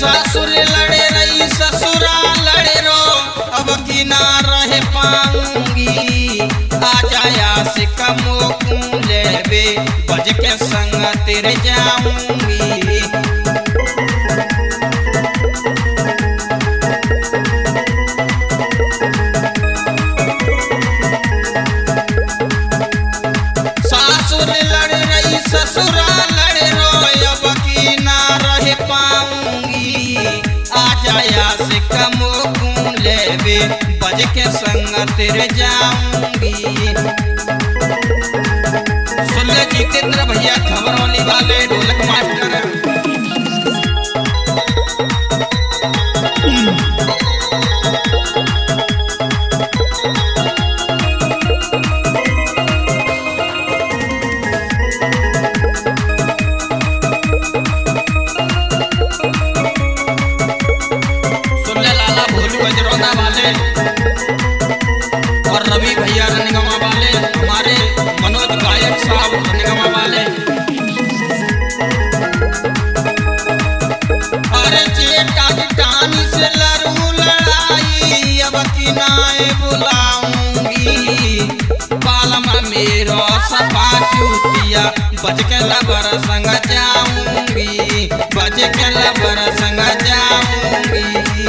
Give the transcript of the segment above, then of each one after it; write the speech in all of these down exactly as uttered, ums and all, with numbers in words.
सासुर लड़े रही ससुरा लड़े रो अब की ना रह पाऊंगी आ जाया से कमो कूले बे बज के संग तेरे जाऊंगी। सासुर लड़ रही ससुरा लड़े रो अब की ना रह पाऊंगी आ जाया से कमो कूले बे बज के संग तेरे जाऊंगी। सुन ले जितेंद्र भैया खबरौली वाले ढोलक मास्टर। और रवि भैया रनिगमा वाले हमारे मनोज गायक साहब रनिगमा वाले। अरे जेठा टानी से लड़ू लड़ाई अब की नाए बुलाऊंगी बालमा मेरो सपा चूतिया बज के लबर संग जाऊंगी बज के लबर संग जाऊंगी।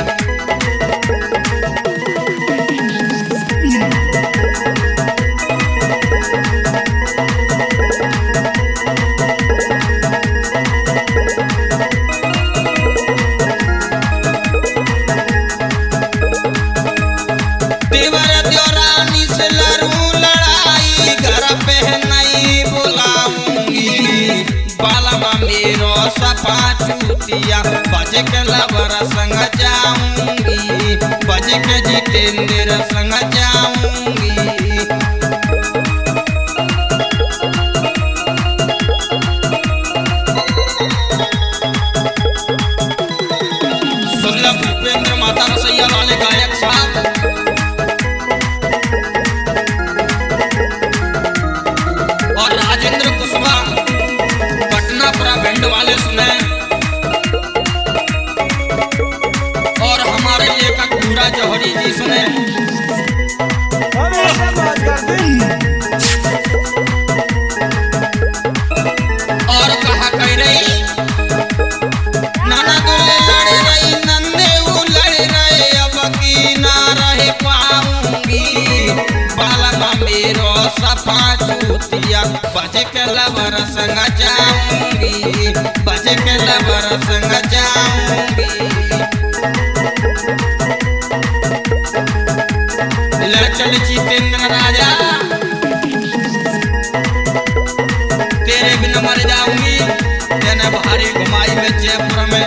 सपा चूतिया बज के लबर संग जाऊंगी बज के जितेंद्र संग जाऊंगी। सुल्ला भूपेंद्र माता रसैया वाले गायक साहब। और राजेंद्र कुशवाहा पटना पूरा बैंड वाले सुने। और हमारे लेखक पूरा जौहरी जी सुने। और कहा कह रही नाना दुल्ले लड़े रही नंदे लड़े रहे अब की ना रह पाऊंगी बालमा मेरो सपा चूतिया बज के लबर संग जाऊंगी बज के लबर संग जाऊंगी। ले चल जितेंद्र राजा तेरे बिना मर जाऊंगी तेने भारी घुमाई में जयपुर में।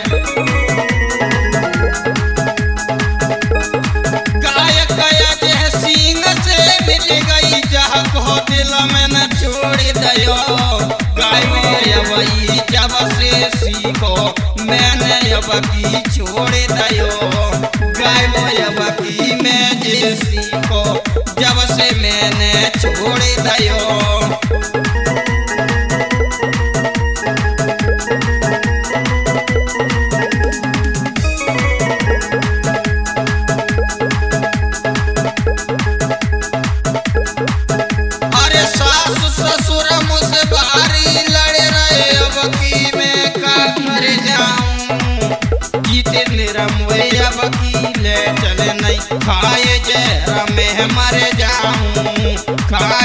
गायक गया जह सिंह से मिल गई जहाँ को दिल में न छोड़ दयो वही जब से सीखो मैंने अब की छोड़ दयो गायबो अब की मैं जे सीखो जब से मैंने छोड़ दयो। अरे सास ससुर मुझसे भारी लड़े रहे अब की मैं का कर जाऊं जितेंद्र मुझे अब की ले चले नहीं खाए जहर में मर जाऊं खाए